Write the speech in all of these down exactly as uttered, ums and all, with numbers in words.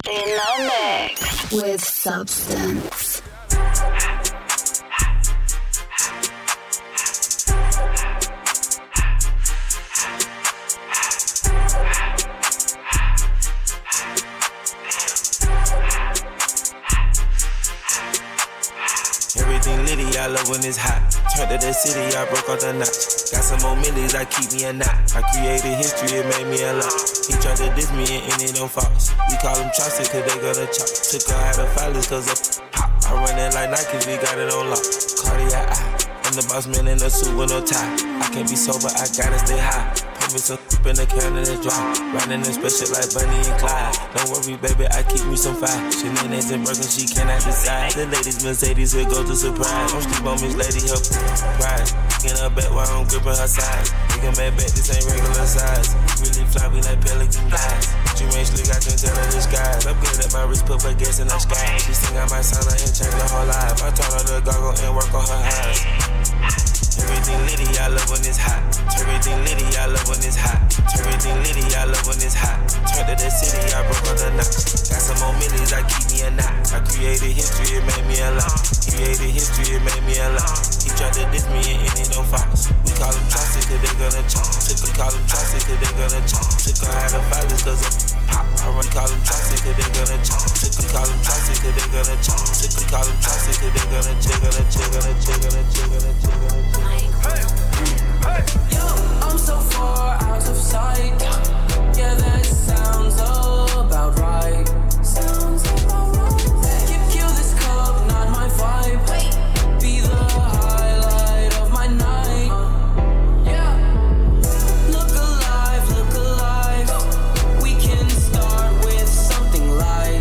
In the mix with Substance. Everything litty, I love when it's hot. Turned to the city, I broke off the notch. Got some more millies, I keep me a knot. I created history, it made me a lot. He tried to diss me and ended them false. We call them chopsticks cause they gonna chop. Took her out of filers cause of pop. I run it like Nike, we got it on lock. Cardiac eye, I'm the boss man in a suit with no tie. I can't be sober, I gotta stay high. Put me some in the can of the dry. Riding in special like Bunny and Clyde. Don't worry, baby, I keep me some fire. Shenanigans and broken, she cannot decide. The ladies Mercedes will go to surprise. Don't sleep on Miss Lady, help prize. In her back while I'm gripping her sides. We can make back, this ain't regular size. Really fly, we like pelican guys. She ain't slick, I can tell her the skies. I'm good at my wrist, put her gas in the sky. She sing I might sign her and change her whole life. I told her to goggle and work on her eyes. Everything litty, I love when it's hot. Everything litty, I love when it's hot. Everything litty, I love when it's hot. Turned to the city, I broke on the notch. Got some more millies, I keep me a knot. I created history, it made me a lot. Created history, it made me a lot. He tried to diss me and ended on Fox. We call them chopsticks cause they gonna chop. Took we call them chopsticks cause they gonna chop. Took her out of filers cause of pop. I run call them chopsticks cause they gonna chop. Took we call them chopsticks cause they gonna chop. Took we call them chopsticks cause they gonna chick, gonna chick, gonna chick, gonna chick, gonna chick, gonna chick. Hey, hey, yo, I'm so far out of sight. Yeah, that sounds about right. Sounds about right. Kill, kill this cup, not my vibe. Wait. Be the highlight of my night. Uh, yeah. Look alive, look alive. We can start with something light.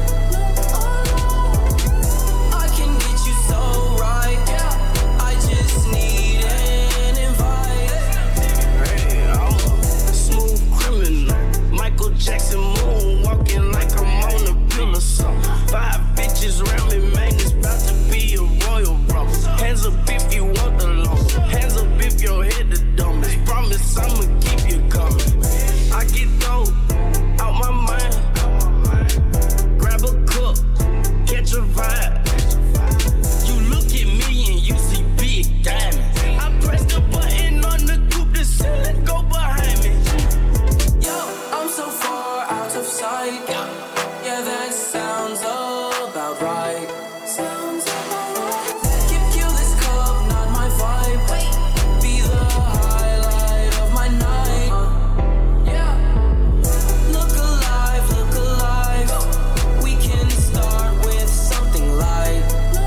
I can get you so right. Yeah. I just need an invite. Hey, I'm a smooth criminal. Michael Jackson moonwalking like I'm on a pill or something. Five bitches around me, man, it's about to be a royal rumble. Hands up if you want the loan. Hands up if your head the dumbest. Promise I'ma keep you coming. I get dope out my mind. Grab a cup, catch a vibe. You look at me and you see big diamonds. I press the button on the coupe, the ceiling go behind me. Yo, I'm so far out of sight. Yeah, that sounds about right. Sounds about right. Kill, kill this cup, not my vibe. Wait. Be the highlight of my night. Uh, yeah. Look alive, look alive. We can start with something light.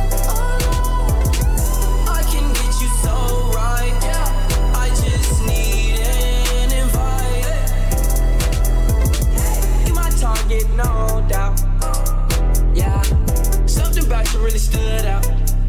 I can get you so right. Yeah. I just need an invite. You my target, no doubt. Yeah. Something about you really stood out.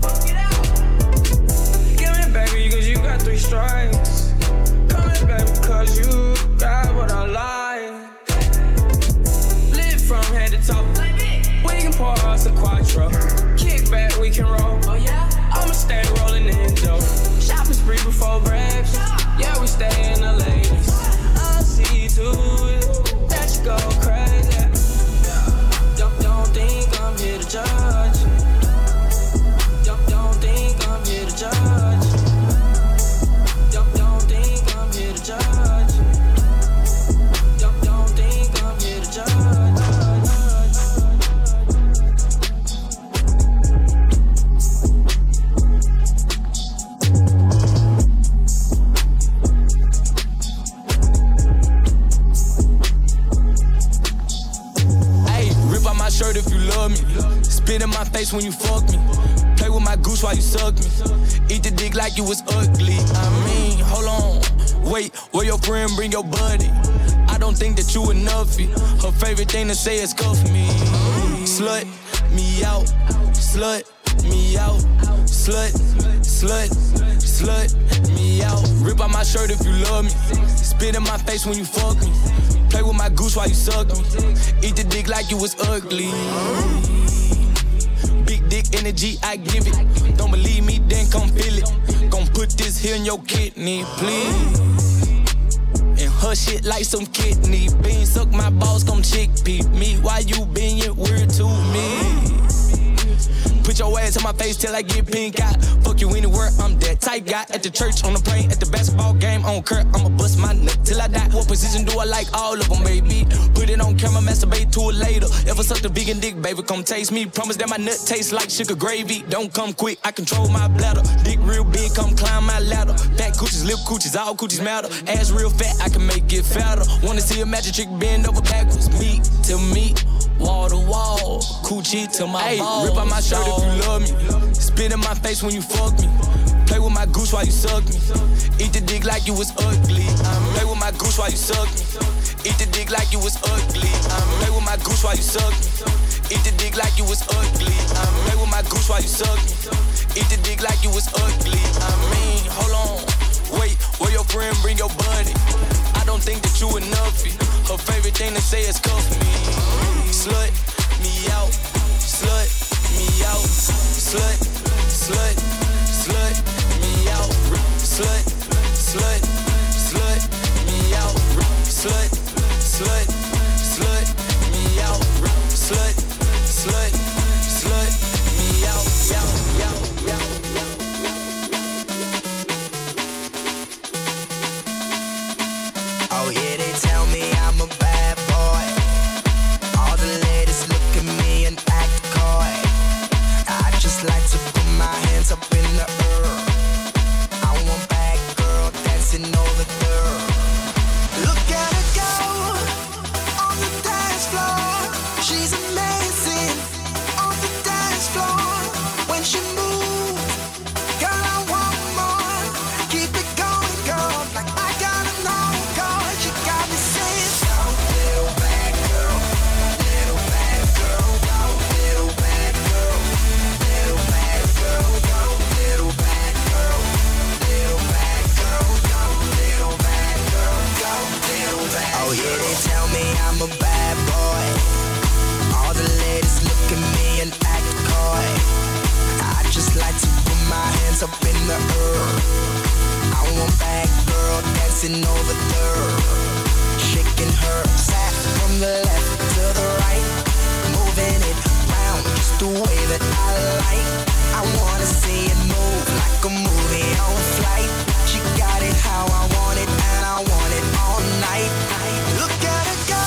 Give me baby, cause you got three strikes. Come here, baby, cause you got what I like. Live from head to toe. We can pour us a quattro. Kick back, we can roll. Oh yeah? I'ma stay rolling in dough. Shopping spree before breakfast. Yeah, we stay in the ladies. I'll see to it that you go crazy. Don't, don't think I'm here to judge. Don't, don't think I'm here to judge. Don't, don't think I'm here to judge. Don't, don't think I'm here to judge. Shirt if you love me. Spit in my face when you fuck me. Play with my goose while you suck me. Eat the dick like you was ugly. I mean, hold on. Wait, where your friend bring your buddy? I don't think that you enough. Her favorite thing to say is cuff me. Slut me out. Slut me out. Slut, slut, slut me out. Rip out my shirt if you love me. Spit in my face when you fuck me. Play with my goose while you suck me. Eat the dick like you was ugly. Big dick energy, I give it. Don't believe me, then come feel it. Gon' put this here in your kidney, please. And her shit like some kidney beans. Suck my balls, come chickpea me. Why you being weird flags on my face till I get pink out. Fuck you anywhere, I'm that tight guy. At the church, on the plane, at the basketball game, on Kurt, I'ma bust my nut till I die. What position do I like? All of them, baby. Put it on camera, masturbate to it later. Ever sucked a vegan dick, baby, come taste me. Promise that my nut tastes like sugar gravy. Don't come quick, I control my bladder. Dick real big, come climb my ladder. Fat coochies, lip coochies, all coochies matter. Ass real fat, I can make it fatter. Wanna see a magic trick bend over backwards. Meat to meat, wall to wall. Coochie to my hey, balls. Rip out my shirt if you love me. Spit in my face when you fuck me. Play with my goose while you suck me. Eat the dick like you was ugly. Um, play with my goose while you suck me. Eat the dick like you was ugly. Um, play with my goose while you suck me. Eat the dick like you was ugly. Um, play with my goose while you suck me. Eat the dick like you was ugly. I mean, hold on, wait, where your friend bring your buddy? I don't think that you enough. Her favorite thing to say is cuff me. Slut me out, slut me out, slut, slut, slut me out, slut, slut, slut me out, slut, slut, slut me out, slut, slut, slut me out, out, out, out. Oh yeah, they tell me I'm a bad boy. All the ladies look at me and act coy. I just like to put my hands up in the air. I want bad girl dancing over there. Look at her go on the dance floor. She's amazing on the dance floor. When she moves, girl, I want more. Keep it going, girl, like I gotta know, girl. You got me saying, go, little bad girl, little bad girl, go, little bad girl, little bad girl, go, little bad girl, little bad girl, go, little bad girl, go, little bad girl. Oh yeah, they tell me I'm a bad boy. All the ladies look at me and act coy. I just like to put my hands up in the air. I want bad girl dancing over there. Shaking her sack from the left to the right. Moving it round just the way that I like. I wanna see it move like a movie on flight. She got it how I want it and I want it all night. Look at her go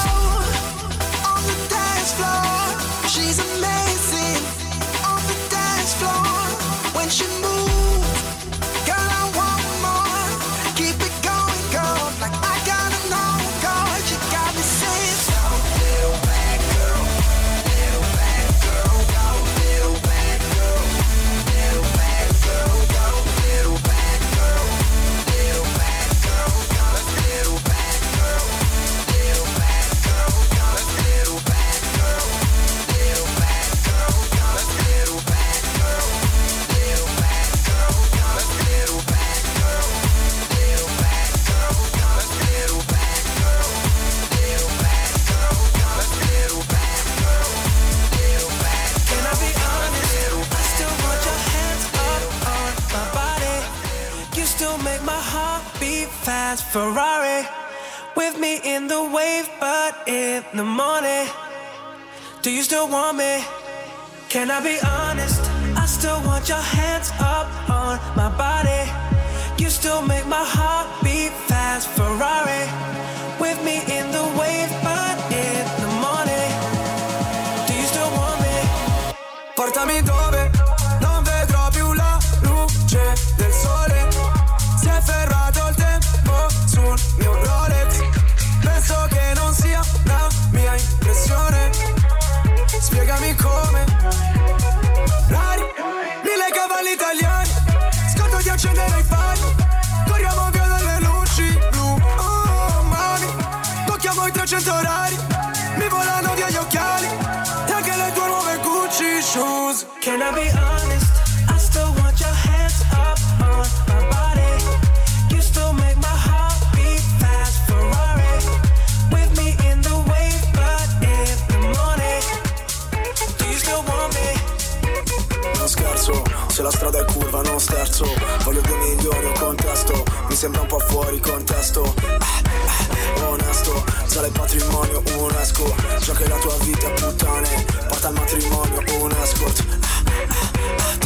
on the dance floor. She's amazing on the dance floor. When she moves, girl, I want more. Keep it going, girl, like I gotta know, girl. You got me saying, go, little bad girl, little bad girl, go, little bad girl, little bad girl, go, little bad girl, little bad girl, go, little bad girl, little bad girl, go, little bad girl, little bad girl, go, little bad girl, little bad girl, go, little bad girl, little bad girl, little bad girl, go, little bad girl, little bad girl, go, little bad girl, little bad. Can I be honest? I still want your hands up on my body. You still make my heart beat fast. Ferrari with me in the wave, but in the morning. Do you still want me? Can I be honest? I still want your hands up on my body. You still make my heart beat fast. Ferrari with me in the wave, but in the morning. Do you still want me? Portami dove non vedrò più la luce del sole. Si è fermato il tempo sul mio Rolex. Penso che non sia la mia impressione. Spiegami come. Rari, mille cavalli italiani. Scordo di accendere i fari. Corriamo via dalle luci blu. Oh mami, tocchiamo i trecento orari. Mi volano via gli occhiali. E anche le tue nuove Gucci shoes. Can I be honest? I still want your hands up on my body. You still make my heart beat fast. Ferrari with me in the wave, but in the morning. Do you still want me? Non scherzo, se la strada è curva non sterzo. Voglio due milioni un contesto. Mi sembra un po' fuori contesto. ah, ah, Onesto, sale il patrimonio UNESCO. Già che la tua vita è puttane, porta al matrimonio un escort. ah, ah, ah,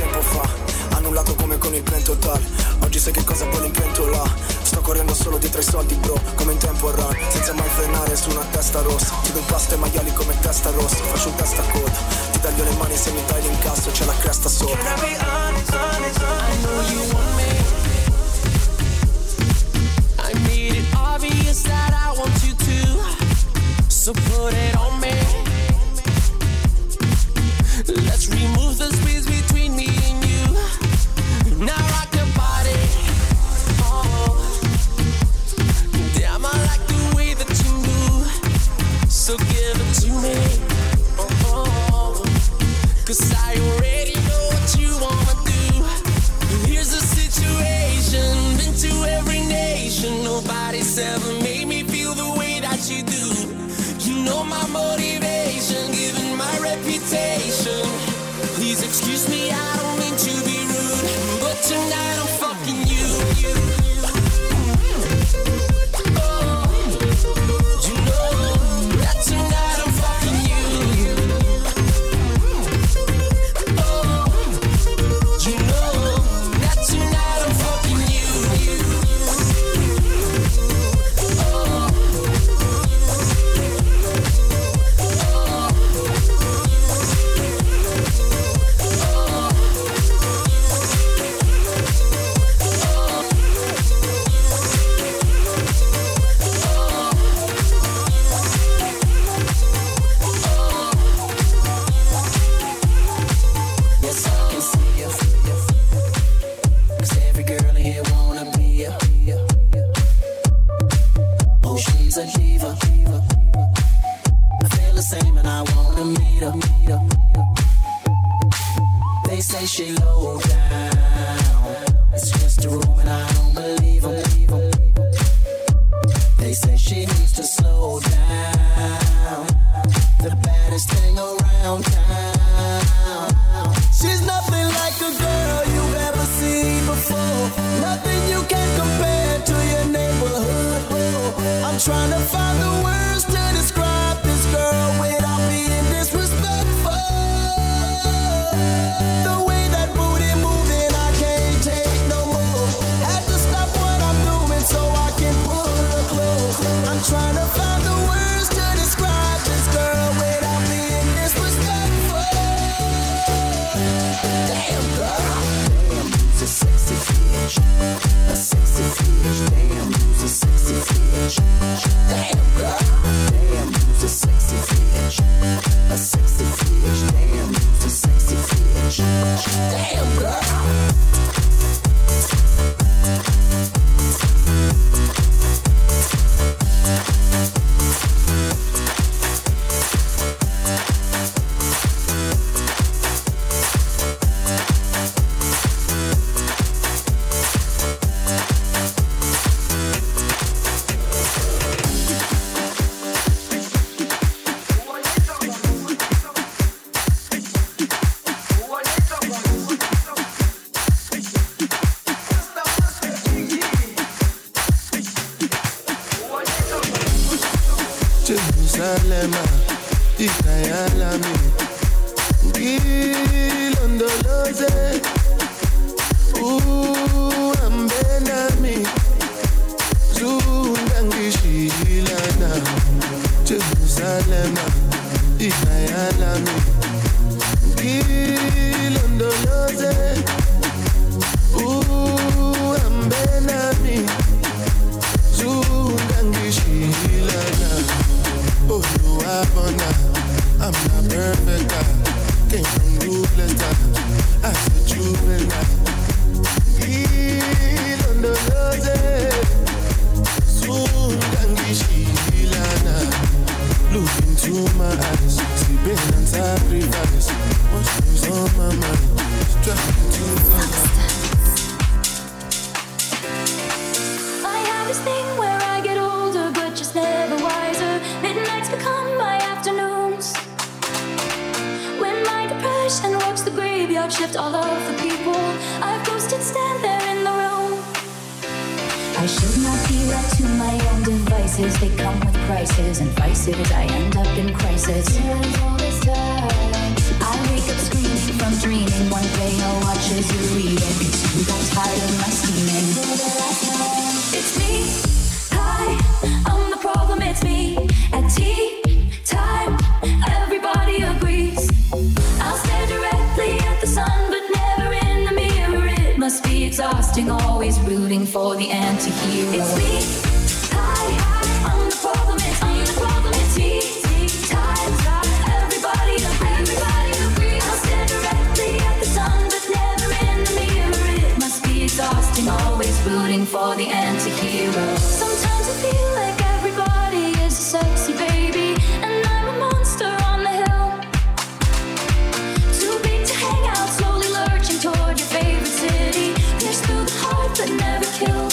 tra i soldi bro, come in tempo run, senza mai frenare su una testa rossa. Ti do un pasto ai maiali come testa rossa, faccio un testa coda, ti taglio le mani se mi dai l'incasso, c'è la cresta sopra. Can I be honest, honest, honest? I know you want me. I made it obvious that I want you to, so put it on me. Let's remove the space between me and you. Now rock your body. Oh, damn, I like the way that you move. So give it to me. Oh, cause I already know what you wanna do. Here's the situation. Been to every nation. Nobody's ever made me feel the way that you do. You know my motivation, given my reputation. Please excuse me, I don't mean to be rude, but tonight I'm fucking you. you. Oh, you know that tonight I'm fucking you. Oh, you know that tonight I'm fucking you. Oh. She low down. It's just a room and I don't believe them. They say she needs to slow down. The baddest thing around town. She's nothing like a girl you've ever seen before. Nothing you can compare to your neighborhood. I'm trying to find the words to describe this girl without being disrespectful. The way I'm trying to find the words to describe this girl without being disrespectful. Damn girl, damn, you's a sexy bitch, a sexy bitch. Damn, you's a sexy bitch. Damn girl, damn, you's a sexy bitch, a sexy bitch. Damn, you's a sexy bitch. Damn girl. Jerusalem, Ikayalami, Gilondoloze, Uambenami, Zungangishilana. Jerusalem, Ikayalami, Gilondoloze, Uambenami, Zungangishilana. Oh, you are born. I'm not perfect. I came from ruthless times. I said juvenile. Heal on the roses. Soon Gangishilana. Look into my eyes. See pain and sacrifice. What's goes on my mind? Striving to find. I have this thing where I get older, but just never wiser. Midnights become my afternoons. When my depression walks the graveyard shift, all of the people I've ghosted stand there in the room. I should not be left to my own devices. They come with prices and vices. I end up in crisis. All this time, I wake up screaming from dreaming. One day I'll watch as you're leaving. Cause you got tired of my scheming. It's me. rooting for the anti-hero. It's me, hi, I'm the problem, it's me, the problem, it's me. Time, everybody agree, everybody agree. I'll stare directly at the sun, but never in the mirror. It must be exhausting, always rooting for the anti-hero. Sometimes I feel like everybody is a sexy baby, and I'm a monster on the hill. Too big to hang out, slowly lurching toward your favorite city. Pierce through the heart, but never kill.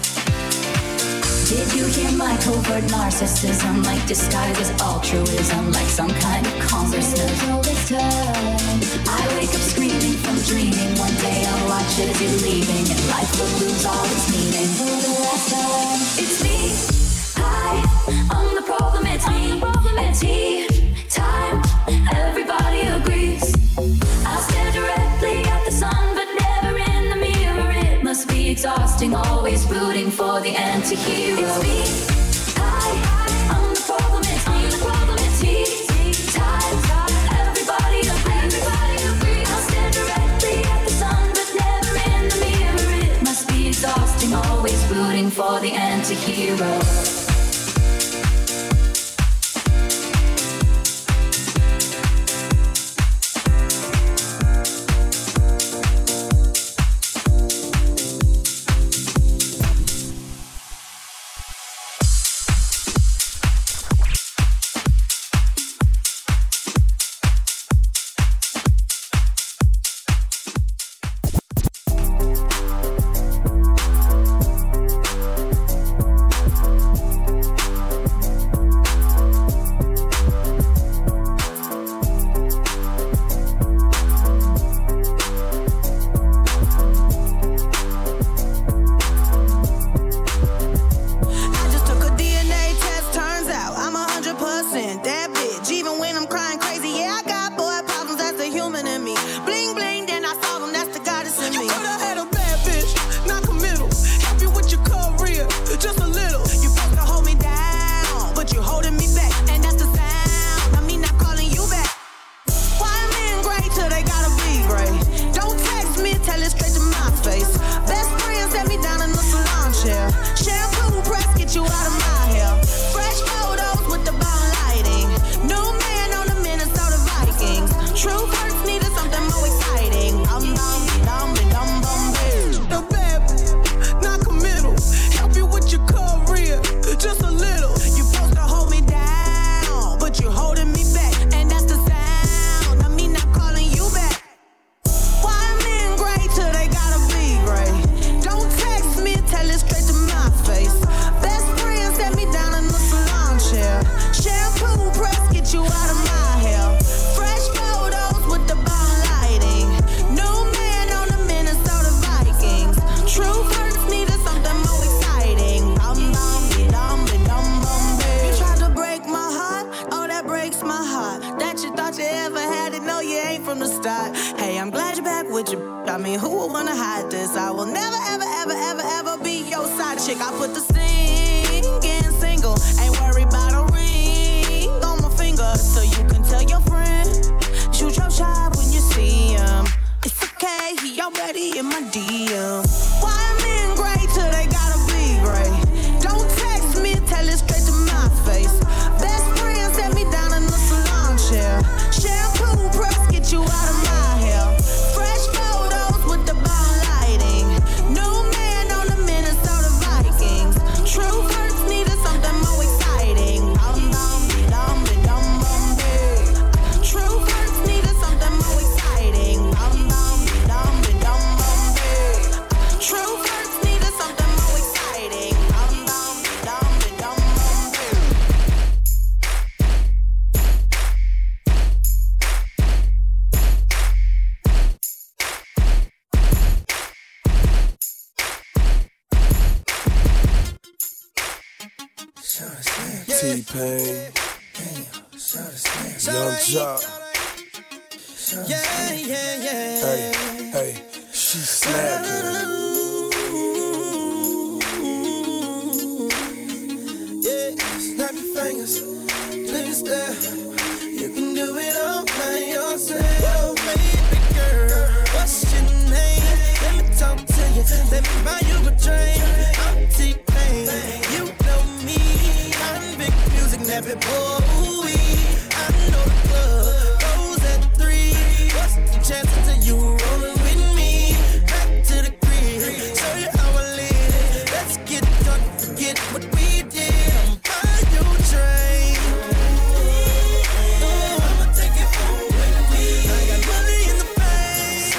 Did you hear my covert narcissism? Like disguised as altruism, like some kind of consciousness. I wake up screaming from dreaming. One day I'll watch as you're leaving, and life will lose all its meaning. For the last time, it's me. Hi, I'm the problem. It's me. It's he. Time. Everybody agrees. I'll stare directly at the sun, but never in the mirror. It must be exhausting, always rooting for the anti-hero. It's me. Hi, I'm the problem. It's me. The problem. It's he. Time. Everybody agree. Everybody agree. I'll stare directly at the sun, but never in the mirror. It must be exhausting, always rooting for the anti-hero. T-Pain, Young Jock. Yeah, yeah, yeah. Hey, hey, she snapping. Yeah, snap your fingers, please stare. You can do it all by yourself. Baby girl, what's your name? Let me talk to you, let me buy you a drink. baby boy. I know the club goes at three. What's the chances of you rolling with me? Back to the crib, show you how I live. Let's get drunk, forget what we did. I'm buy you a train. Oh, I'ma take it home with me. I got money in the bank.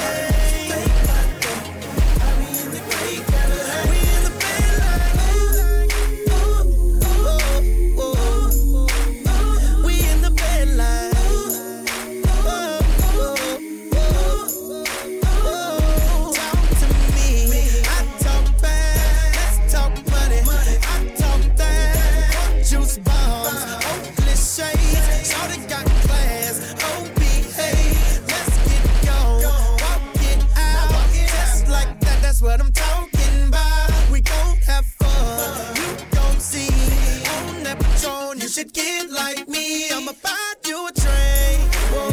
I be in the great Cadillac. We in the bed like ooh, ooh, ooh, ooh, ooh. We in the bed like ooh, ooh, ooh, ooh. Talk to me, I talk fast. Let's talk money, I talk that. Juice bombs, Oakley shades. Shorty got class, oh behave. Let's get gone, walk it out. Just like that, that's what I'm talking about. We gon' have fun, you gon' see. On that Patron, you should get like me. I'ma buy you a train. Whoa,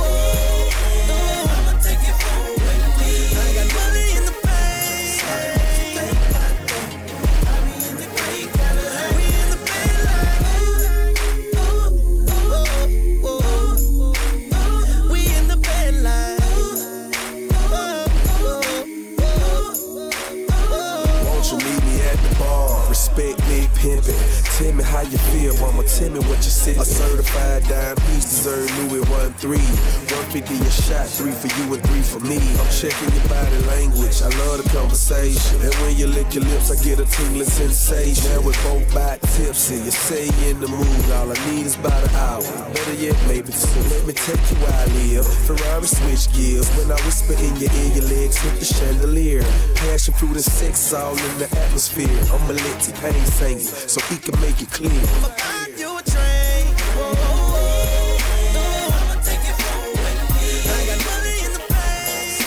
I'ma take it home with me. I got money in the bank. I be in the great Cadillac. We in the bed like ooh, ooh, ooh, ooh. We in the bed like ooh, ooh, ooh. Won't you meet me at the bar? Respect me, pimpin'. Tell me how you feel, mama. Tell me what you said. A certified dime piece deserve Louis one three. one fifty a shot, three for you and three for me. I'm checking your body language. I love the conversation. And when you lick your lips, I get a tingling sensation. Now we're both by tipsy. You say you in the mood. All I need is about an hour. Better yet, maybe two. Let me take you where I live. Ferrari switch gears. When I whisper in your ear, your legs hit the chandelier. Passion fruit and sex all in the atmosphere. I'ma let T-Pain sing it so he can make it clear. I'ma buy you a train. Whoa, I'ma take it home with me. I got money in the bank.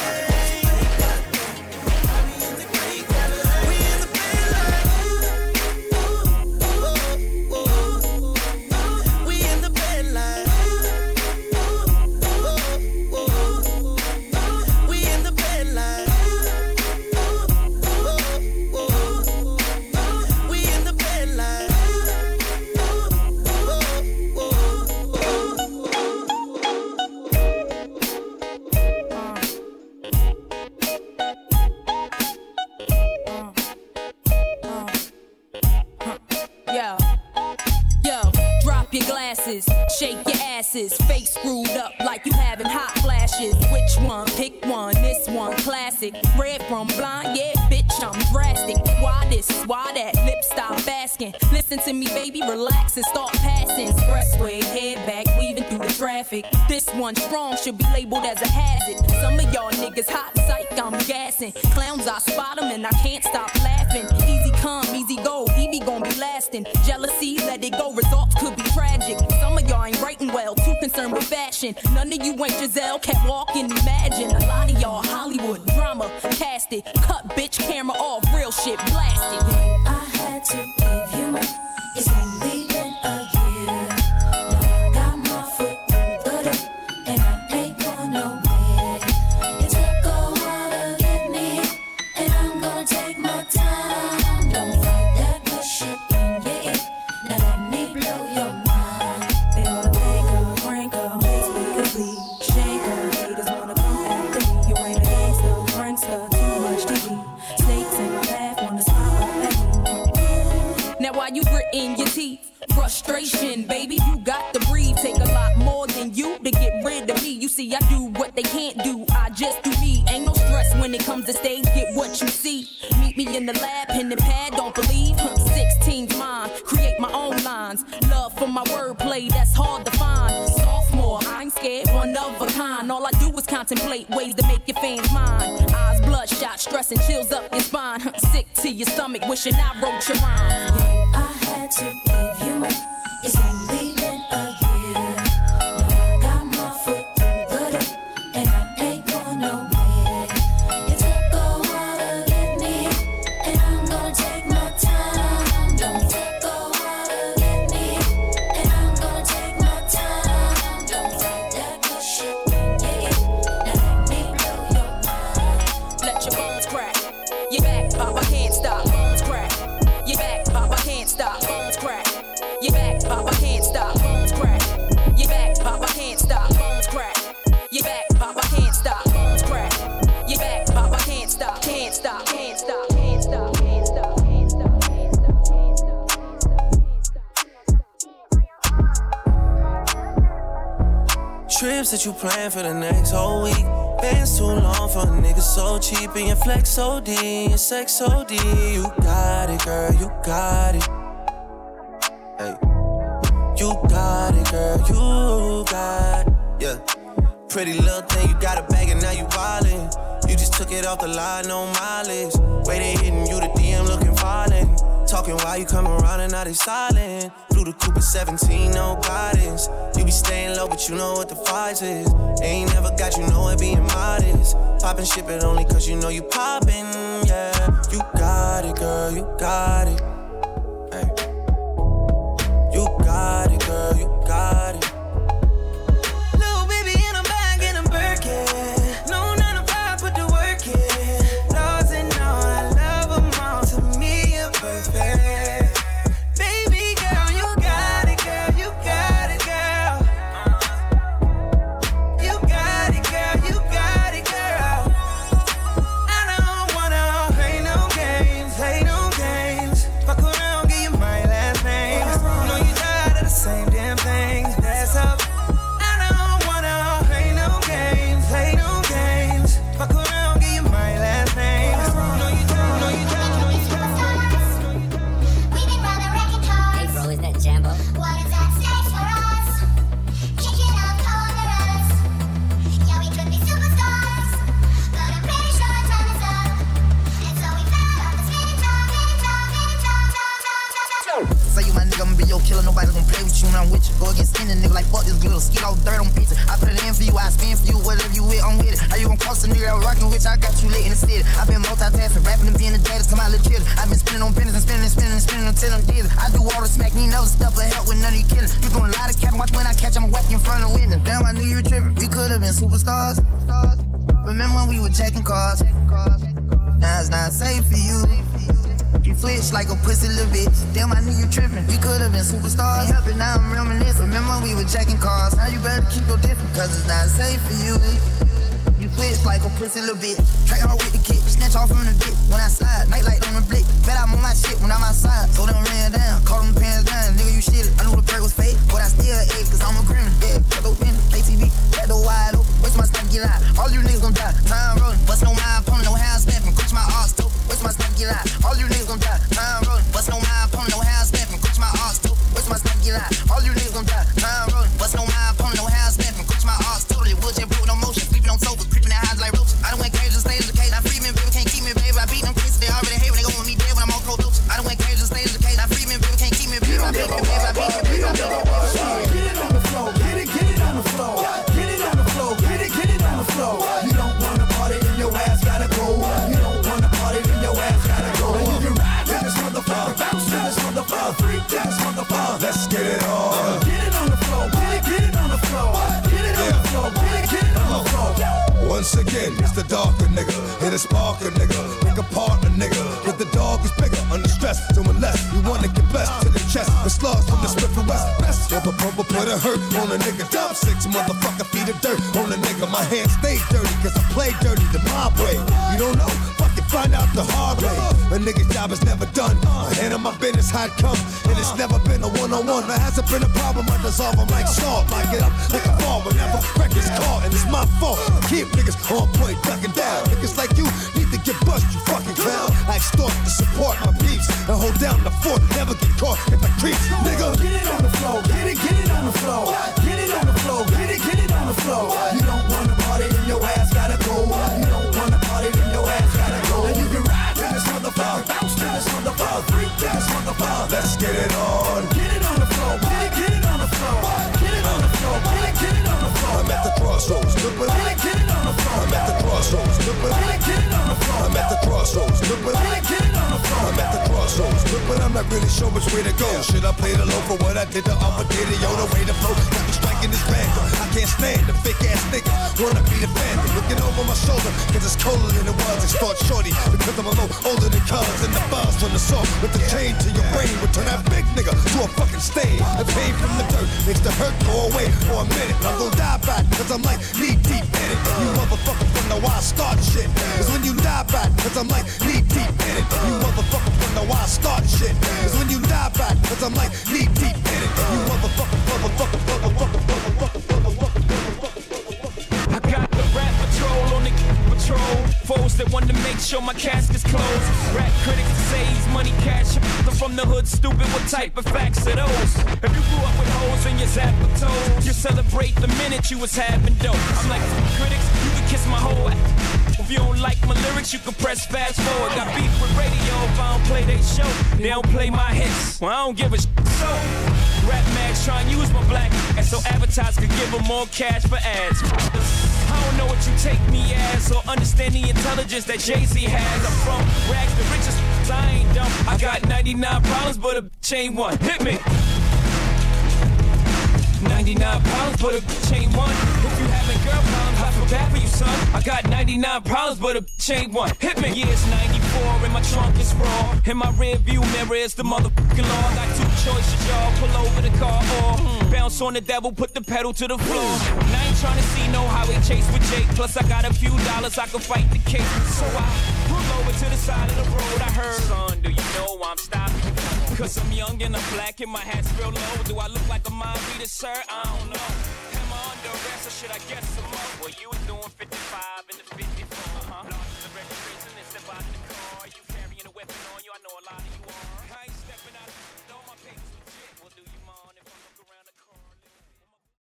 I be in the great Cadillac. We in the bed like ooh, ooh, ooh, ooh. We in the bed like ooh, ooh, ooh. We in the bed like ooh, ooh, ooh. We in the bed like Yo, yo, drop your glasses, shake your asses, face screwed up like you having hot flashes. Which one? Pick one, this one classic. Red from blind, yeah, bitch, I'm drastic. Why this, why that, lip stop asking. Listen to me, baby, relax and start passing. Expressway, head back, weaving through the traffic. This one strong, should be labeled as a hazard. Some of y'all niggas hot psych, I'm gassing. Clowns, I spot them and I can't stop laughing. Easy come, easy go, Evie gon' be lasting. Jealousy, let it go, results could be tragic. Some of y'all ain't writing well, too concerned with fashion. None of you ain't Giselle, can't walk and imagine. A lot of y'all Hollywood drama, cast it. Cut bitch camera off, real shit blasted. I had to give you up. It's only been a year. Now I got my foot in the door, and I ain't going nowhere. It took a while to get me, and I'm gonna take my time. Don't fight that good shit in your ear. Now let me blow your mind. They wanna make her, crank her, makes me complete. Shake her, haters wanna come after me. You ain't a gangster, prankster, too much to eat. Snakes in my path, wanna smile at me. Now while you gritting your teeth, frustration, baby, you got to breathe. Take a lot more than you to get rid of me. You see, I do what they can't do, I just do me. Ain't no stress when it comes to stage, get what you see. Meet me in the lab, pen and pad, don't believe. sixteen's mine, create my own lines. Love for my wordplay, that's hard to find. Sophomore, I ain't scared, one of a kind. All I do is contemplate ways to make your fans mine. Eyes bloodshot, stress and chills up your spine. Sick to your stomach, wishing I wrote your rhyme. I had to give you up. It's only been a year. Now I got my foot in the door, and I ain't going nowhere. It took a while to get me, and I'm gonna take my time. Don't take a while to get me, and I'm gonna take my time. Don't fight that good shit in your ear. Now let me blow your mind. Let your bones crack. Your back pop, I can't stop. Bones crack. Your back pop, I can't stop. Bones crack. Your back that you plan for the next whole week. Bands too long for a nigga so cheap. And your flex so D, your sex so D. You got it, girl, you got it. Hey, you got it, girl, you got it. Yeah, pretty little thing, you got a bag and now you wildin'. You just took it off the line, no mileage. Way they hitting you, the D M looking violent. Talking while you come around and now they silent. Flew the Cooper seventeen, no guidance. You be staying low, but you know what the price is. Ain't never got you know it being modest. Poppin' shit, but only cause you know you poppin', yeah. You got it, girl, you got it. Hey. You got it, girl, you got it. Little baby in a bag in a Birkin. No nine to five, put the work in. Laws and all, I love them all. To me, you're perfect. Baby girl, you got it, girl, you got it, girl. You got it, girl, you got it, girl. I don't wanna play no games, play no games. Fuck around, give you my last name. You know you tired of the same damn thing. That's up. I don't wanna play no games, play no games. Fuck around, give you my last name. You know you tired, know you tired, know you tired. We've been rather wrecking cars. Hey bro, is that Jambo? What is that stage for us? Kicking up corners. Yeah, we could be superstars, but I'm pretty sure time is up. And so we found out the spinning top, spinning top, spinning top, top, top, top, top. Say you my nigga, I'ma be your killer. Nobody gon' play with you when I'm with you. Go against any nigga like fuck this glitter. Skid all dirt on pizza. I put it in for you, I spin for you. Whatever you with, I'm with it. How you gon' cross a nigga that was rockin' with you? I got you lit in the city. I been multitasking, rapping and being the data to my little kid. I been spinning on business and spinning and spinning and spinning until I'm dead. I do all the smack, me never stuff but help with none of you killers. You doing a lot of capping, watch when I catch, I'ma whack you in front of the witness. Damn, I knew you were tripping. We could've been superstars. Remember when we were checking cars? Now it's not safe for you. You flinch like a pussy little bitch. Damn, I knew you tripping. We could've been superstars. Help it, now I'm reminiscing. Remember when we were checking cars? Now you better keep your distance, cause it's not safe for you. You flinch like a pussy little bitch. Track hard with the kick, snatch off from the dick. When I slide, night light on the blick. Bet I'm on my shit when I'm outside. So them ran down, caught them pants down. Nigga, you shit it. I knew the perk was fake, but I still ate, cause I'm a criminal. Yeah, cut open, K T V, that door wide open. What's my stuff get out? All you niggas gon' die. Time rolling, bust on my opponent, no hands stepping. Coach my arse too. What's my stuff get out? All you niggas gon' die. Time rolling, bust on my opponent, no hands stepping. Coach my arse too. What's my stuff get out? All you niggas gon' die. Time rolling, bust on my opponent, no hands stepping. Coach my arse totally. Wood jet blue, no motion. Sleeping on sofas, creeping in highs like roaches. I done went crazy, stayed in the cage. I free me, baby, can't keep me, baby. I beat them kids, they already hate when they go with me dead when I'm on cold doses. I done went crazy, stayed in the cage. I free me, baby, can't keep me, baby. I beat them, baby, I beat them, baby, I beat them. Get it on the floor, get it, get it on the floor. Get it on the floor, get it, get it on the floor. You don't wanna party, then your ass gotta go. You don't wanna party, then your ass gotta go. And if you ride to this motherfucker, bounce to this motherfucker, freak to this motherfucker. Let's get it on. Get it on the floor, get it, get it on the floor. Get it on the floor, get it, get it on the floor. Once again, it's the darker nigga. Hit a sparker nigga. Pick apart a nigga. But the dog is bigger. Under stress, doing less. You wanna get blessed to the chest. The slugs from the Smith and West. Best ever purple put a hurt on a nigga. Dump six motherfucker feet of dirt on a nigga. My hands stay dirty cause I play dirty the mob way. You don't know? Fuck it, find out the hard way. A nigga's job is never done. I handle my business how it come. And it's never been a one-on-one. There hasn't been a problem. I dissolve them like salt. Lock it up like a fall whenever records call. And it's my fault. Keep niggas on point, ducking down. Niggas like you need to get bust, you fucking clown. I extort to support my beefs and hold down the fort. Never get caught if I creep, nigga. Get it on the floor, get it, get it on the floor. Get it on the floor, get it, get it on the floor. You don't wanna party, then your ass gotta go. You don't wanna party, then your ass gotta go. And you can ride to this motherfucker, bounce to this motherfucker, freak to this motherfucker. Let's get it on. Get it on the floor, get it, get it on the floor. Get it on the floor, get it, get it on the floor. I'm at the crossroads, look what Get it, get it on the floor. I'm at the crossroads, look what Get it, get it on the floor. I'm at the crossroads, look what Get it, get it on the floor. I'm at the crossroads, look but I'm not really sure which way to go. Should I play the low for what I did to Alpha Diddy? Yo, the way to flow, got me striking this band. I can't stand the fake ass nigga, wanna be the fan. Looking over my shoulder, cause it's colder than it was. Extort shorty, because I'm a little older than cuz. And the buzz from the song, with the chain to your brain, would turn that big nigga to a fucking stain. The pain from the dirt makes the hurt go away for a minute. I'm gonna die back, cause I'm like knee deep in it. You motherfucker from the why I start shit. Cause when you die back, cause I'm like knee deep in it. You motherfucker from the why I start shit. Cause when you die back, cause I'm like knee deep in it. You motherfucker, motherfucker, motherfucker, motherfucker, motherfucker, motherfucker, motherfucker. one to make sure my casket's closed. Rap critics say he's money cash. I'm from the hood, stupid, what type of facts are those? If you grew up with hoes in your zapper toes, you celebrate the minute you was having dope. I'm like, critics, you can kiss my whole ass. If you don't like my lyrics, you can press fast forward. Got beef with radio if I don't play they show. They don't play my hits, well I don't give a sh**. So, rap mags try and use my black ass so advertisers could give them more cash for ads. I don't know what you take me as or understand the intelligence that Jay-Z has. I'm from rags, the richest, I ain't dumb. I got ninety-nine problems, but a bitch ain't one. Hit me. ninety-nine problems, but a bitch ain't one. If you having girl problems, I feel bad for you, son. I got ninety-nine problems, but a bitch ain't one. Hit me. Yeah, it's ninety-four and my trunk is raw. In my rear view mirror is the motherfucking law. I got two choices, y'all. Pull over the car or mm, bounce on the devil, put the pedal to the floor. And I ain't trying to see no highway chase with Jake. Plus, I got a few dollars, I can fight the case. So I pull over to the side of the road. I heard, son, do you know I'm stopping? Cause I'm young and I'm black and my hat's real low. Do I look like a mind reader, sir? I don't know. Am I under arrest or should I guess some more? Well, you was doing fifty-five in the fifty-four. Uh-huh. Lost the registration and step out of the car. You carrying a weapon on you, I know a lot of you are. I ain't stepping out of